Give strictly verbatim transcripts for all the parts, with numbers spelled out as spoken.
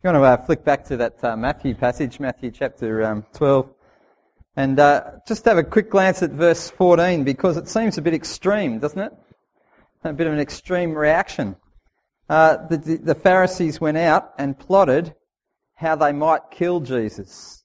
You want to uh, flick back to that uh, Matthew passage, Matthew chapter um, twelve, and uh, just have a quick glance at verse fourteen, because it seems a bit extreme, doesn't it? A bit of an extreme reaction. Uh, the, the Pharisees went out and plotted how they might kill Jesus.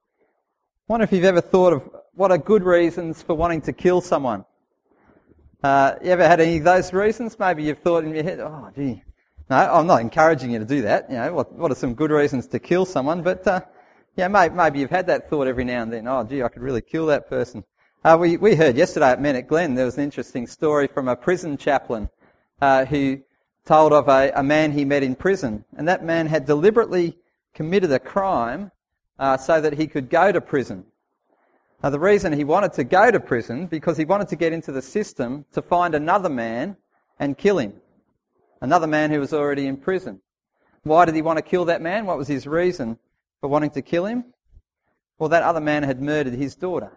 I wonder if you've ever thought of what are good reasons for wanting to kill someone. Uh, you ever had any of those reasons? Maybe you've thought in your head, oh gee, no, I'm not encouraging you to do that. You know, what, what are some good reasons to kill someone? But uh, yeah, maybe, maybe you've had that thought every now and then. Oh gee, I could really kill that person. Uh, we, we heard yesterday at Men at Glen, there was an interesting story from a prison chaplain uh, who told of a, a man he met in prison. And that man had deliberately committed a crime uh, so that he could go to prison. Now the reason he wanted to go to prison, because he wanted to get into the system to find another man and kill him. Another man who was already in prison. Why did he want to kill that man? What was his reason for wanting to kill him? Well, that other man had murdered his daughter.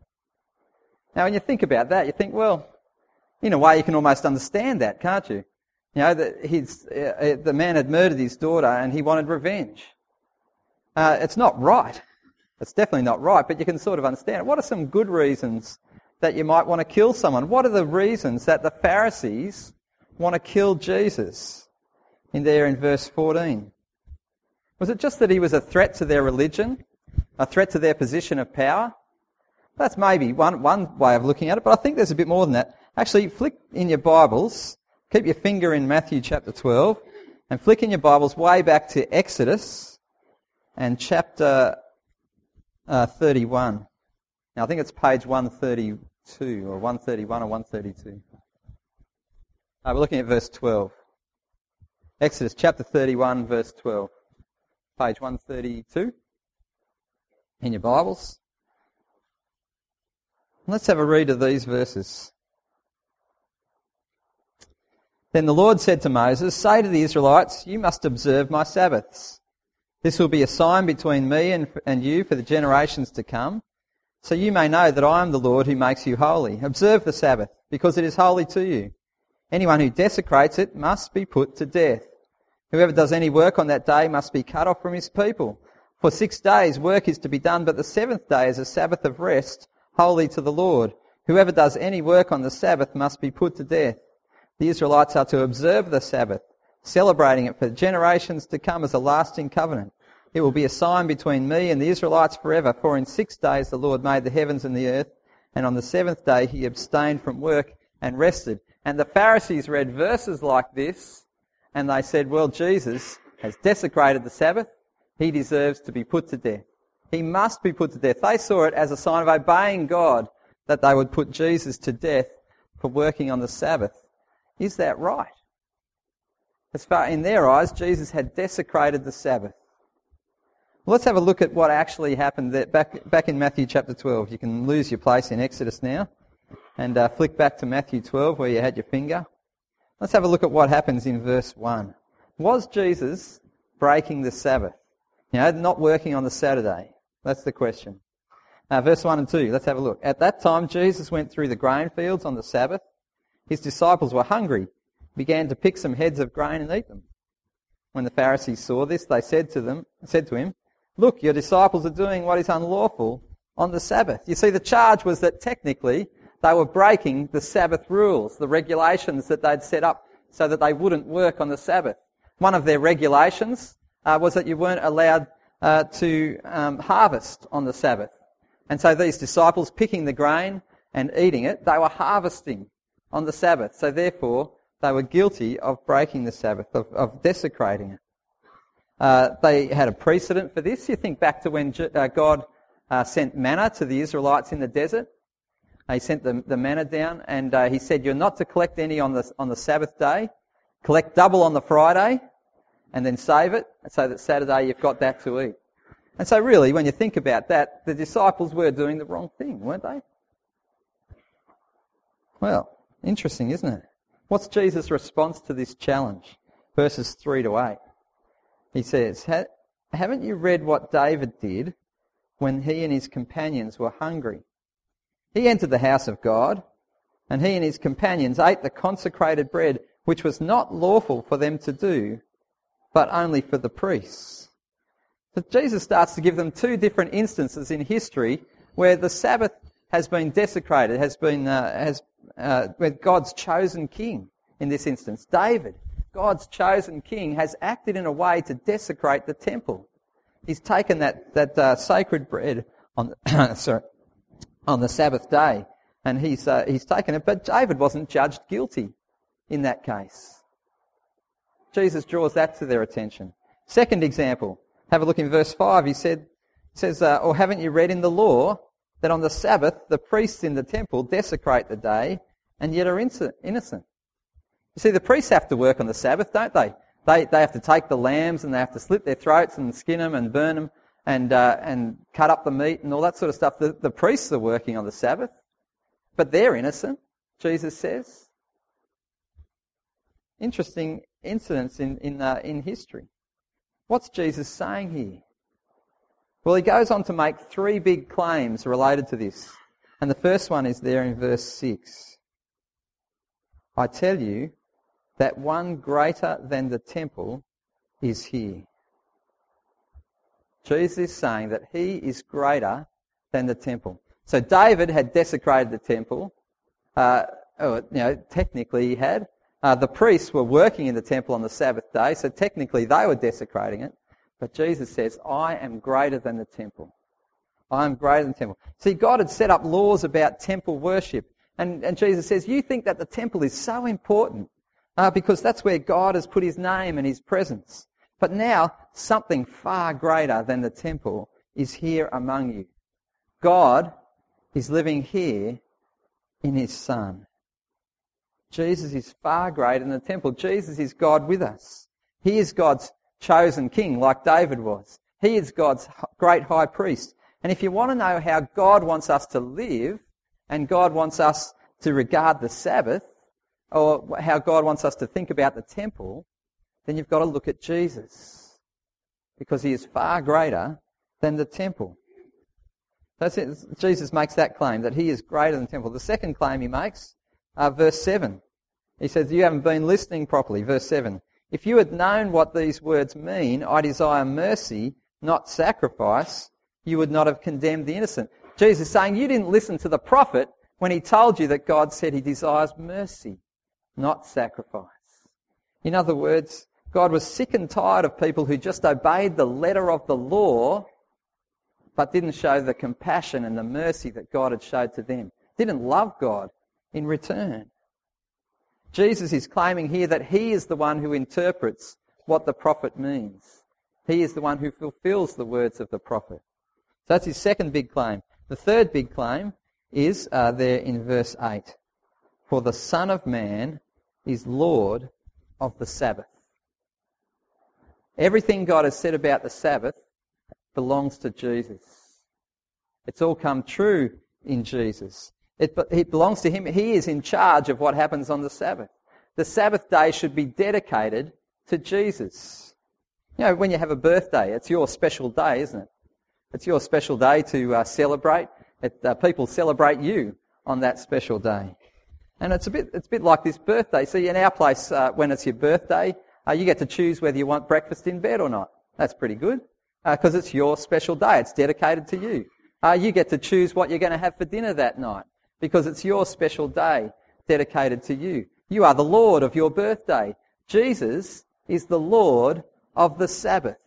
Now, when you think about that, you think, well, in a way you can almost understand that, can't you? You know, that his, uh, the man had murdered his daughter and he wanted revenge. Uh, it's not right. It's definitely not right, but you can sort of understand it. What are some good reasons that you might want to kill someone? What are the reasons that the Pharisees want to kill Jesus in there in verse fourteen? Was it just that he was a threat to their religion, a threat to their position of power? That's maybe one, one way of looking at it, but I think there's a bit more than that. Actually, flick in your Bibles, keep your finger in Matthew chapter twelve, and flick in your Bibles way back to Exodus and chapter uh, thirty-one. Now, I think it's page one thirty-two, or one thirty-one or one thirty-two. Uh, we're looking at verse twelve. Exodus chapter thirty-one, verse twelve. Page one thirty-two in your Bibles. Let's have a read of these verses. Then the Lord said to Moses, "Say to the Israelites, you must observe my Sabbaths. This will be a sign between me and, and you for the generations to come, so you may know that I am the Lord who makes you holy. Observe the Sabbath, because it is holy to you. Anyone who desecrates it must be put to death. Whoever does any work on that day must be cut off from his people. For six days work is to be done, but the seventh day is a Sabbath of rest, holy to the Lord. Whoever does any work on the Sabbath must be put to death. The Israelites are to observe the Sabbath, celebrating it for generations to come as a lasting covenant. It will be a sign between me and the Israelites forever, for in six days the Lord made the heavens and the earth, and on the seventh day he abstained from work and rested." And the Pharisees read verses like this, and they said, well, Jesus has desecrated the Sabbath. He deserves to be put to death. He must be put to death. They saw it as a sign of obeying God that they would put Jesus to death for working on the Sabbath. Is that right? As far in their eyes, Jesus had desecrated the Sabbath. Well, let's have a look at what actually happened there, back, back in Matthew chapter twelve. You can lose your place in Exodus now and uh, flick back to Matthew twelve where you had your finger. Let's have a look at what happens in verse one. Was Jesus breaking the Sabbath? You know, not working on the Saturday? That's the question. Uh, verse one and two, let's have a look. At that time, Jesus went through the grain fields on the Sabbath. His disciples were hungry, began to pick some heads of grain and eat them. When the Pharisees saw this, they said to them, said to him, "Look, your disciples are doing what is unlawful on the Sabbath." You see, the charge was that technically they were breaking the Sabbath rules, the regulations that they'd set up so that they wouldn't work on the Sabbath. One of their regulations uh, was that you weren't allowed uh, to um, harvest on the Sabbath. And so these disciples, picking the grain and eating it, they were harvesting on the Sabbath. So therefore, they were guilty of breaking the Sabbath, of, of desecrating it. Uh, they had a precedent for this. You think back to when uh, God uh, sent manna to the Israelites in the desert. He sent the, the manna down, and uh, he said, "You're not to collect any on the on the Sabbath day. Collect double on the Friday, and then save it, so that Saturday you've got that to eat." And so really, when you think about that, the disciples were doing the wrong thing, weren't they? Well, interesting, isn't it? What's Jesus' response to this challenge? Verses three to eight. He says, "Haven't you read what David did when he and his companions were hungry? He entered the house of God, and he and his companions ate the consecrated bread, which was not lawful for them to do, but only for the priests. So Jesus starts to give them two different instances in history where the Sabbath has been desecrated, has been uh, has uh, with God's chosen king. In this instance, David, God's chosen king, has acted in a way to desecrate the temple. He's taken that that uh, sacred bread on the, sorry, on the Sabbath day, and he's uh, he's taken it. But David wasn't judged guilty in that case. Jesus draws that to their attention. Second example, have a look in verse five. He said, says, uh, "Or haven't you read in the law that on the Sabbath the priests in the temple desecrate the day and yet are innocent?" You see, the priests have to work on the Sabbath, don't they? They they have to take the lambs and they have to slit their throats and skin them and burn them and uh, and cut up the meat and all that sort of stuff. The, the priests are working on the Sabbath, but they're innocent, Jesus says. Interesting incidents in in uh, in history. What's Jesus saying here? Well, he goes on to make three big claims related to this, and the first one is there in verse six. "I tell you that one greater than the temple is here." Jesus is saying that he is greater than the temple. So David had desecrated the temple. Uh, oh, you know, technically he had. Uh, the priests were working in the temple on the Sabbath day, so technically they were desecrating it. But Jesus says, "I am greater than the temple. I am greater than the temple." See, God had set up laws about temple worship. And, and Jesus says, you think that the temple is so important uh, because that's where God has put his name and his presence. But now, something far greater than the temple is here among you. God is living here in his Son. Jesus is far greater than the temple. Jesus is God with us. He is God's chosen king, like David was. He is God's great high priest. And if you want to know how God wants us to live, and God wants us to regard the Sabbath, or how God wants us to think about the temple, then you've got to look at Jesus. Because he is far greater than the temple. That's it. Jesus makes that claim, that he is greater than the temple. The second claim he makes, uh, verse seven. He says, you haven't been listening properly. Verse seven. "If you had known what these words mean, I desire mercy, not sacrifice, you would not have condemned the innocent." Jesus is saying you didn't listen to the prophet when he told you that God said he desires mercy, not sacrifice. In other words, God was sick and tired of people who just obeyed the letter of the law but didn't show the compassion and the mercy that God had showed to them. Didn't love God in return. Jesus is claiming here that he is the one who interprets what the prophet means. He is the one who fulfills the words of the prophet. So that's his second big claim. The third big claim is uh, there in verse eight. "For the Son of Man is Lord of the Sabbath." Everything God has said about the Sabbath belongs to Jesus. It's all come true in Jesus. It, it belongs to him. He is in charge of what happens on the Sabbath. The Sabbath day should be dedicated to Jesus. You know, when you have a birthday, it's your special day, isn't it? It's your special day to uh, celebrate. It, uh, people celebrate you on that special day. And it's a bit it's a bit like this birthday. See, in our place, uh, when it's your birthday, uh, you get to choose whether you want breakfast in bed or not. That's pretty good, because uh, it's your special day. It's dedicated to you. Uh, you get to choose what you're going to have for dinner that night, because it's your special day dedicated to you. You are the Lord of your birthday. Jesus is the Lord of the Sabbath.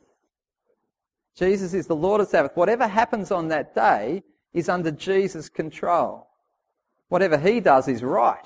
Jesus is the Lord of the Sabbath. Whatever happens on that day is under Jesus' control. Whatever he does is right.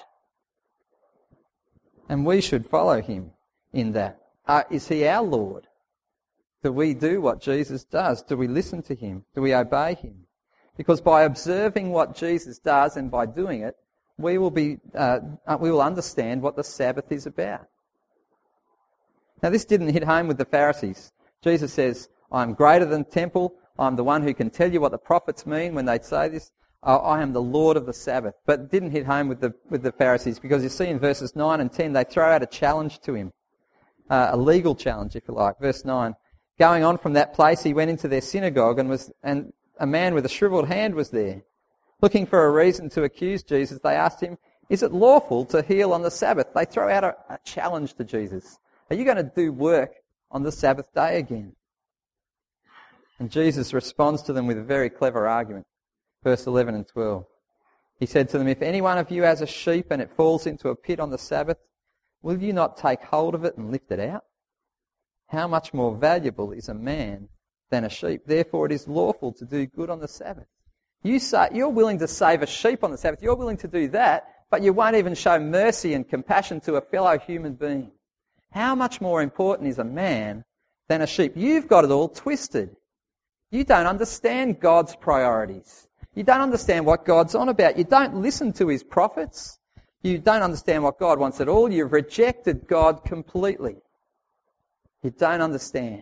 And we should follow him in that. Uh, is he our Lord? Do we do what Jesus does? Do we listen to him? Do we obey him? Because by observing what Jesus does and by doing it, we will be uh, we will understand what the Sabbath is about. Now, this didn't hit home with the Pharisees. Jesus says, "I'm greater than the temple. I'm the one who can tell you what the prophets mean when they say this. Uh, I am the Lord of the Sabbath." But it didn't hit home with the with the Pharisees, because you see in verses nine and ten they throw out a challenge to him, uh, a legal challenge, if you like. Verse nine. "Going on from that place, he went into their synagogue, and was and a man with a shriveled hand was there. Looking for a reason to accuse Jesus, they asked him, 'Is it lawful to heal on the Sabbath?'" They throw out a, a challenge to Jesus. Are you going to do work on the Sabbath day again? And Jesus responds to them with a very clever argument. Verse eleven and twelve. He said to them, "If any one of you has a sheep and it falls into a pit on the Sabbath, will you not take hold of it and lift it out? How much more valuable is a man than a sheep? Therefore it is lawful to do good on the Sabbath." You say, you're willing to save a sheep on the Sabbath. You're willing to do that, but you won't even show mercy and compassion to a fellow human being. How much more important is a man than a sheep? You've got it all twisted. You don't understand God's priorities. You don't understand what God's on about. You don't listen to his prophets. You don't understand what God wants at all. You've rejected God completely. You don't understand.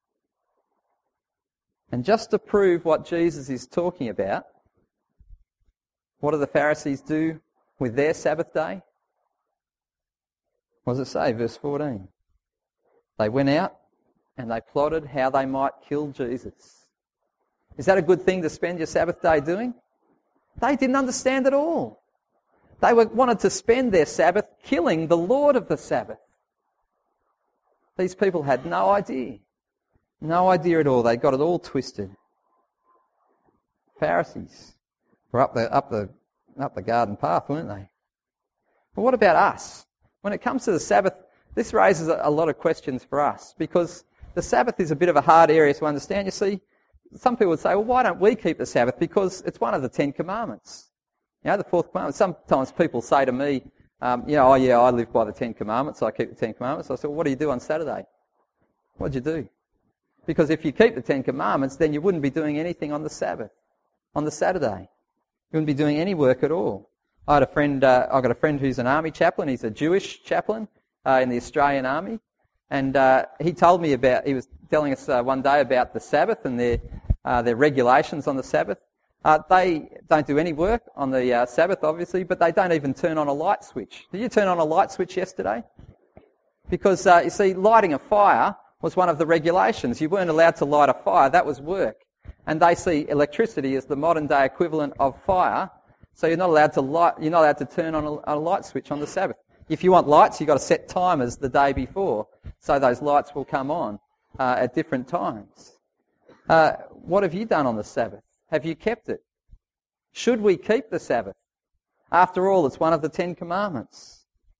And just to prove what Jesus is talking about, what do the Pharisees do with their Sabbath day? What does it say? Verse fourteen. They went out and they plotted how they might kill Jesus. Is that a good thing to spend your Sabbath day doing? They didn't understand at all. They were, wanted to spend their Sabbath killing the Lord of the Sabbath. These people had no idea. No idea at all. They got it all twisted. Pharisees were up the, up the, up the garden path, weren't they? But what about us? When it comes to the Sabbath, this raises a, a lot of questions for us, because the Sabbath is a bit of a hard area to understand. You see, some people would say, well, why don't we keep the Sabbath? Because it's one of the Ten Commandments. You know, the fourth commandment. Sometimes people say to me, um, you know, oh yeah, I live by the Ten Commandments, so I keep the Ten Commandments. I say, well, what do you do on Saturday? What do you do? Because if you keep the Ten Commandments, then you wouldn't be doing anything on the Sabbath, on the Saturday. You wouldn't be doing any work at all. I had a friend, uh, I got a friend who's an army chaplain. He's a Jewish chaplain uh, in the Australian Army. And uh, he told me about, he was telling us uh, one day about the Sabbath and their, uh, their regulations on the Sabbath. Uh, they don't do any work on the uh, Sabbath, obviously, but they don't even turn on a light switch. Did you turn on a light switch yesterday? Because, uh, you see, lighting a fire was one of the regulations. You weren't allowed to light a fire. That was work. And they see electricity as the modern day equivalent of fire. So you're not allowed to light, you're not allowed to turn on a, a light switch on the Sabbath. If you want lights, you've got to set timers the day before, so those lights will come on uh, at different times. Uh, what have you done on the Sabbath? Have you kept it? Should we keep the Sabbath? After all, it's one of the Ten Commandments.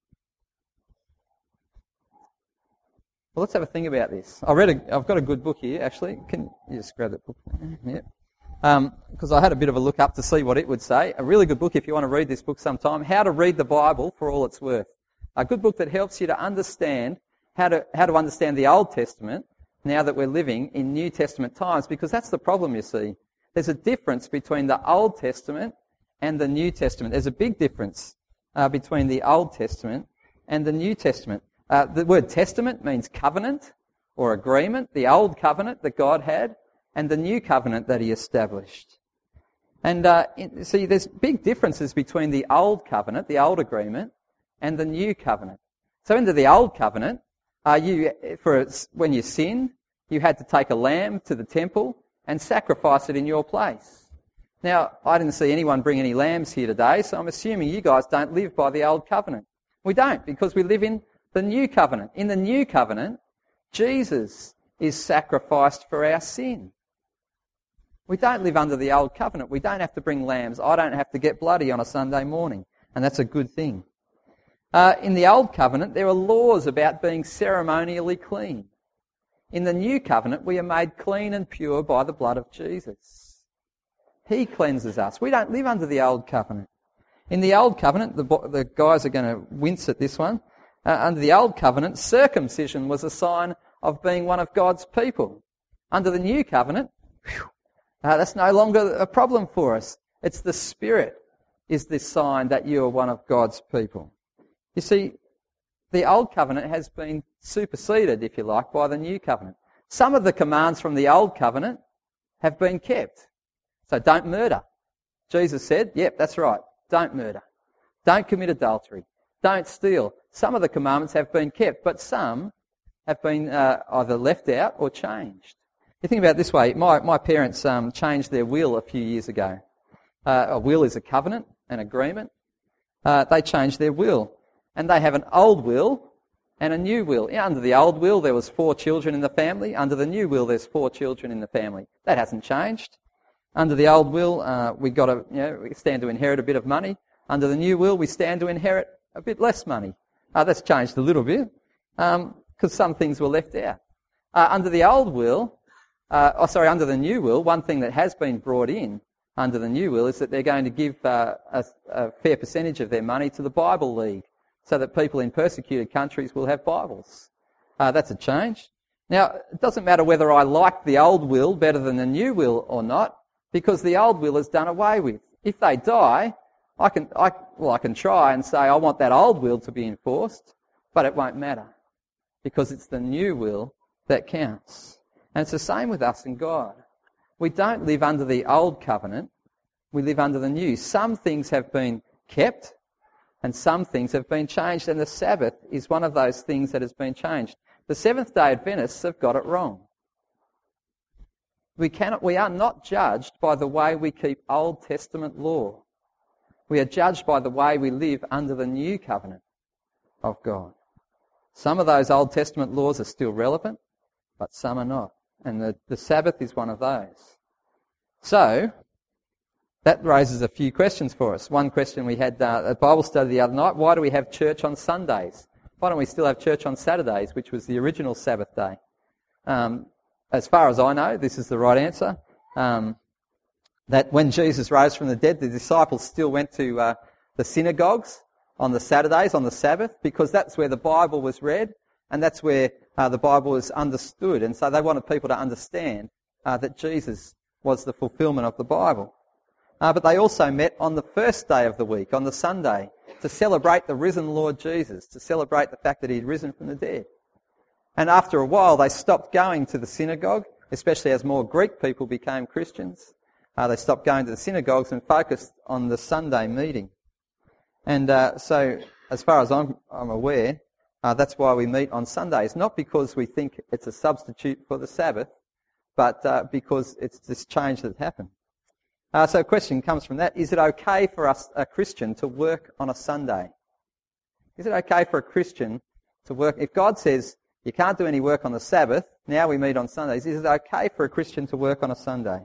Well, let's have a think about this. I read a, I've got a good book here, actually. Can you just grab that book? Yeah. Because um, I had a bit of a look up to see what it would say. A really good book if you want to read this book sometime. How to Read the Bible for All It's Worth. A good book that helps you to understand how to how to understand the Old Testament now that we're living in New Testament times, because that's the problem, you see. There's a difference between the Old Testament and the New Testament. There's a big difference uh, between the Old Testament and the New Testament. Uh, the word testament means covenant or agreement, the old covenant that God had and the new covenant that he established. And uh, in, see, there's big differences between the old covenant, the old agreement, and the new covenant. So into the old covenant, uh, you for when you sinned, you had to take a lamb to the temple and sacrifice it in your place. Now, I didn't see anyone bring any lambs here today, so I'm assuming you guys don't live by the old covenant. We don't, because we live in the new covenant. In the new covenant, Jesus is sacrificed for our sin. We don't live under the old covenant. We don't have to bring lambs. I don't have to get bloody on a Sunday morning, and that's a good thing. Uh, in the old covenant, there are laws about being ceremonially clean. In the new covenant, we are made clean and pure by the blood of Jesus. He cleanses us. We don't live under the old covenant. In the old covenant, the, the guys are going to wince at this one. Uh, under the old covenant, circumcision was a sign of being one of God's people. Under the new covenant, whew, uh, that's no longer a problem for us. It's the Spirit is the sign that you are one of God's people. You see, the old covenant has been superseded, if you like, by the new covenant. Some of the commands from the old covenant have been kept. So don't murder. Jesus said, yep, that's right, don't murder. Don't commit adultery. Don't steal. Some of the commandments have been kept, but some have been uh, either left out or changed. You think about it this way. My, my parents um, changed their will a few years ago. Uh, a will is a covenant, an agreement. Uh, they changed their will. And they have an old will and a new will. Yeah, under the old will, there was four children in the family. Under the new will, there's four children in the family. That hasn't changed. Under the old will, uh, we got a, you know, we stand to inherit a bit of money. Under the new will, we stand to inherit a bit less money. Uh, that's changed a little bit, because um, some things were left out. Uh, under the old will, uh, oh sorry, under the new will, one thing that has been brought in under the new will is that they're going to give uh, a, a fair percentage of their money to the Bible League, so that people in persecuted countries will have Bibles. Uh, that's a change. Now, it doesn't matter whether I like the old will better than the new will or not, because the old will is done away with. If they die, I can, I, well, I can try and say I want that old will to be enforced, but it won't matter, because it's the new will that counts. And it's the same with us and God. We don't live under the old covenant, we live under the new. Some things have been kept, and some things have been changed, and the Sabbath is one of those things that has been changed. The Seventh-day Adventists have got it wrong. We cannot, we are not judged by the way we keep Old Testament law. We are judged by the way we live under the new covenant of God. Some of those Old Testament laws are still relevant, but some are not. And the, the Sabbath is one of those. So, that raises a few questions for us. One question we had uh, at Bible study the other night, why do we have church on Sundays? Why don't we still have church on Saturdays, which was the original Sabbath day? Um, as far as I know, this is the right answer. Um, that when Jesus rose from the dead, the disciples still went to uh, the synagogues on the Saturdays, on the Sabbath, because that's where the Bible was read, and that's where uh, the Bible was understood. And so they wanted people to understand uh, that Jesus was the fulfillment of the Bible. Uh, but they also met on the first day of the week, on the Sunday, to celebrate the risen Lord Jesus, to celebrate the fact that he'd risen from the dead. And after a while, they stopped going to the synagogue, especially as more Greek people became Christians. Uh, they stopped going to the synagogues and focused on the Sunday meeting. And uh, so, as far as I'm, I'm aware, uh, that's why we meet on Sundays. Not because we think it's a substitute for the Sabbath, but uh, because it's this change that happened. Uh, so a question comes from that. Is it okay for us, a Christian, to work on a Sunday? Is it okay for a Christian to work? If God says you can't do any work on the Sabbath, now we meet on Sundays, is it okay for a Christian to work on a Sunday?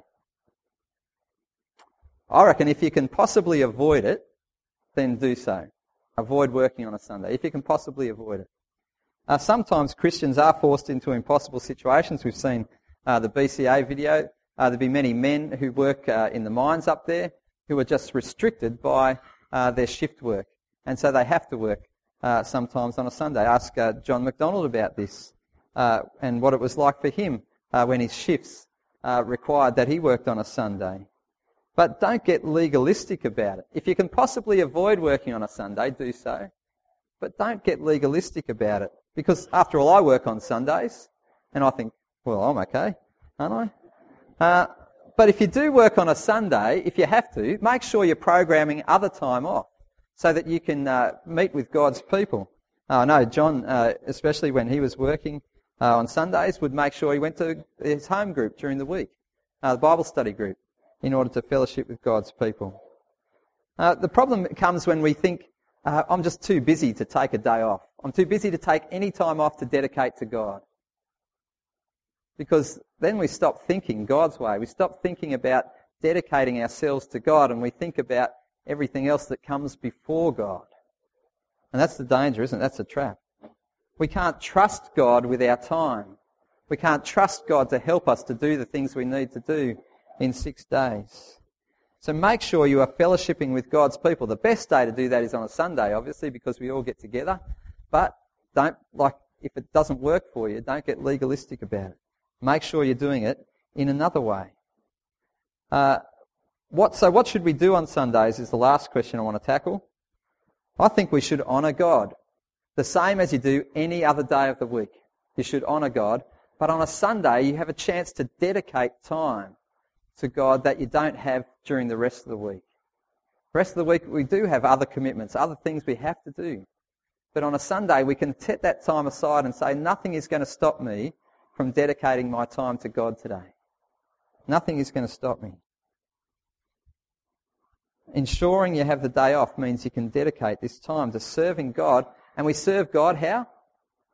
I reckon if you can possibly avoid it, then do so. Avoid working on a Sunday, if you can possibly avoid it. Uh, sometimes Christians are forced into impossible situations. We've seen uh, the B C A video. Uh, there'll be many men who work uh, in the mines up there who are just restricted by uh, their shift work. And so they have to work uh, sometimes on a Sunday. Ask uh, John MacDonald about this uh, and what it was like for him uh, when his shifts uh, required that he worked on a Sunday. But don't get legalistic about it. If you can possibly avoid working on a Sunday, do so. But don't get legalistic about it. Because after all, I work on Sundays, and I think, well, I'm okay, aren't I? Uh, but if you do work on a Sunday, if you have to, make sure you're programming other time off so that you can uh, meet with God's people. Uh, I know John, uh, especially when he was working uh, on Sundays, would make sure he went to his home group during the week, uh, the Bible study group, in order to fellowship with God's people. Uh, the problem comes when we think, uh, I'm just too busy to take a day off. I'm too busy to take any time off to dedicate to God. Because then we stop thinking God's way. We stop thinking about dedicating ourselves to God, and we think about everything else that comes before God. And that's the danger, isn't it? That's a trap. We can't trust God with our time. We can't trust God to help us to do the things we need to do in six days. So make sure you are fellowshipping with God's people. The best day to do that is on a Sunday, obviously, because we all get together. But don't, like, if it doesn't work for you, don't get legalistic about it. Make sure you're doing it in another way. Uh, what, so what should we do on Sundays is the last question I want to tackle. I think we should honour God, the same as you do any other day of the week. You should honour God, but on a Sunday you have a chance to dedicate time to God that you don't have during the rest of the week. The rest of the week we do have other commitments, other things we have to do. But on a Sunday we can set that time aside and say, nothing is going to stop me from dedicating my time to God today. Nothing is going to stop me. Ensuring you have the day off means you can dedicate this time to serving God. And we serve God how?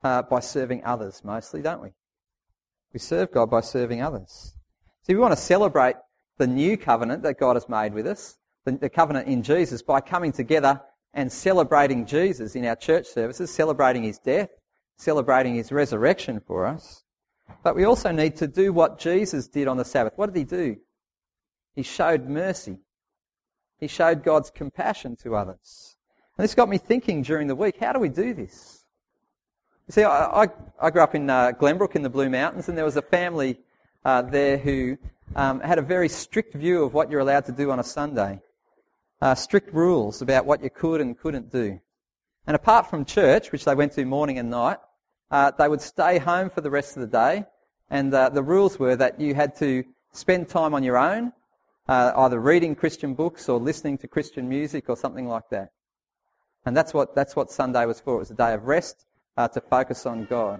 uh, by serving others mostly, don't we? We serve God by serving others. See, we want to celebrate the new covenant that God has made with us, the, the covenant in Jesus, by coming together and celebrating Jesus in our church services, celebrating his death, celebrating his resurrection for us. But we also need to do what Jesus did on the Sabbath. What did he do? He showed mercy. He showed God's compassion to others. And this got me thinking during the week, how do we do this? You see, I, I, I grew up in uh, Glenbrook in the Blue Mountains, and there was a family uh, there who um, had a very strict view of what you're allowed to do on a Sunday. Uh, strict rules about what you could and couldn't do. And apart from church, which they went to morning and night, uh, they would stay home for the rest of the day. And uh, the rules were that you had to spend time on your own, uh, either reading Christian books or listening to Christian music or something like that. And that's what that's what Sunday was for. It was a day of rest uh, to focus on God.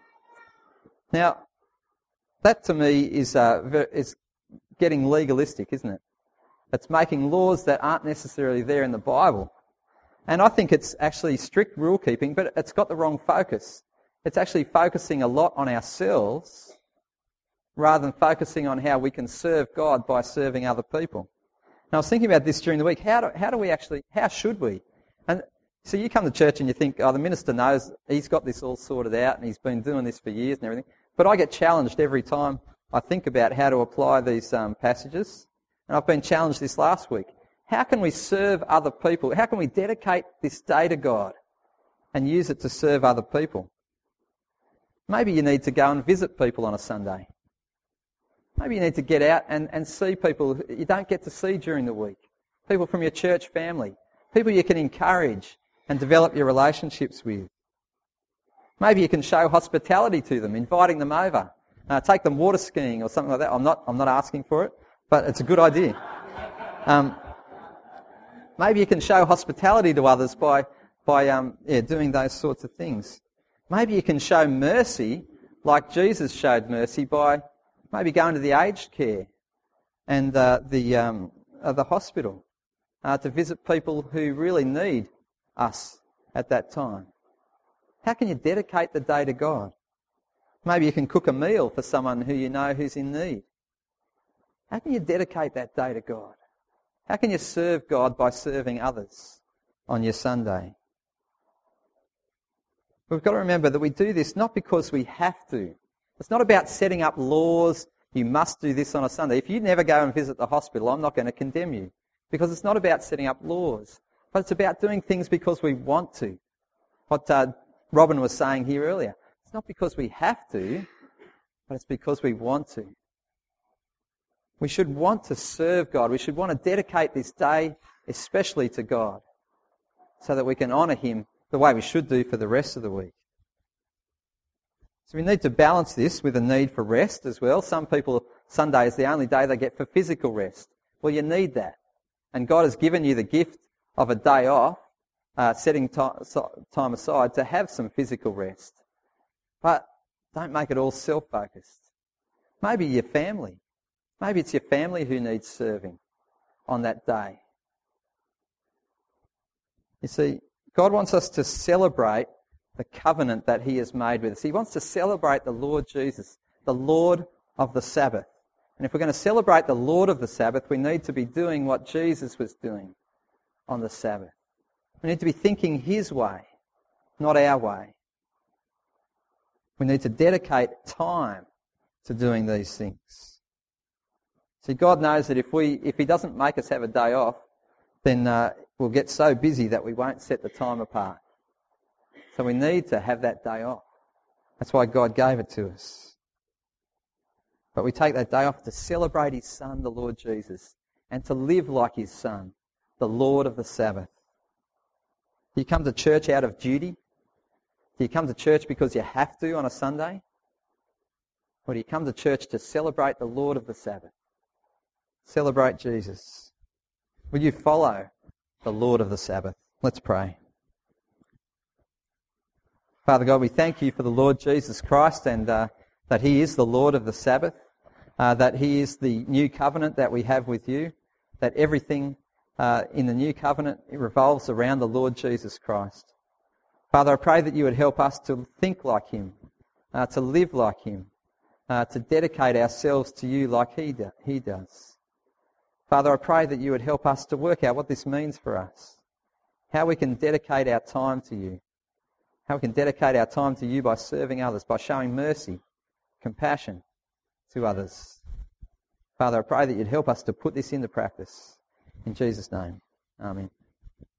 Now, that to me is uh, is getting legalistic, isn't it? It's making laws that aren't necessarily there in the Bible. And I think it's actually strict rule keeping, but it's got the wrong focus. It's actually focusing a lot on ourselves rather than focusing on how we can serve God by serving other people. Now, I was thinking about this during the week. How do, how do we actually, how should we? And so you come to church and you think, oh, the minister knows, he's got this all sorted out and he's been doing this for years and everything. But I get challenged every time I think about how to apply these um, passages. And I've been challenged this last week. How can we serve other people? How can we dedicate this day to God and use it to serve other people? Maybe you need to go and visit people on a Sunday. Maybe you need to get out and, and see people you don't get to see during the week. People from your church family. People you can encourage and develop your relationships with. Maybe you can show hospitality to them, inviting them over. Uh, take them water skiing or something like that. I'm not, I'm not asking for it, but it's a good idea. Um, maybe you can show hospitality to others by, by um, yeah, doing those sorts of things. Maybe you can show mercy like Jesus showed mercy by maybe going to the aged care and uh, the, um, uh, the hospital uh, to visit people who really need us at that time. How can you dedicate the day to God? Maybe you can cook a meal for someone who you know who's in need. How can you dedicate that day to God? How can you serve God by serving others on your Sunday? We've got to remember that we do this not because we have to. It's not about setting up laws, you must do this on a Sunday. If you never go and visit the hospital, I'm not going to condemn you. Because it's not about setting up laws. But it's about doing things because we want to. What uh, Robin was saying here earlier. It's not because we have to, but it's because we want to. We should want to serve God. We should want to dedicate this day especially to God so that we can honour Him the way we should do for the rest of the week. So we need to balance this with a need for rest as well. Some people, Sunday is the only day they get for physical rest. Well, you need that. And God has given you the gift of a day off, uh, setting time aside to have some physical rest. But don't make it all self-focused. Maybe your family. Maybe it's your family who needs serving on that day. You see, God wants us to celebrate the covenant that He has made with us. He wants to celebrate the Lord Jesus, the Lord of the Sabbath. And if we're going to celebrate the Lord of the Sabbath, we need to be doing what Jesus was doing on the Sabbath. We need to be thinking His way, not our way. We need to dedicate time to doing these things. See, God knows that if we, if He doesn't make us have a day off, then uh, we'll get so busy that we won't set the time apart. So we need to have that day off. That's why God gave it to us. But we take that day off to celebrate His Son, the Lord Jesus, and to live like His Son, the Lord of the Sabbath. Do you come to church out of duty? Do you come to church because you have to on a Sunday? Or do you come to church to celebrate the Lord of the Sabbath? Celebrate Jesus. Will you follow the Lord of the Sabbath? Let's pray. Father God, we thank You for the Lord Jesus Christ and uh, that He is the Lord of the Sabbath, uh, that He is the new covenant that we have with You, that everything uh, in the new covenant it revolves around the Lord Jesus Christ. Father, I pray that you would help us to think like him, uh, to live like him, uh, to dedicate ourselves to you like he, do, he does. Father, I pray that you would help us to work out what this means for us, how we can dedicate our time to you, how we can dedicate our time to you by serving others, by showing mercy, compassion to others. Father, I pray that you'd help us to put this into practice. In Jesus' name, amen.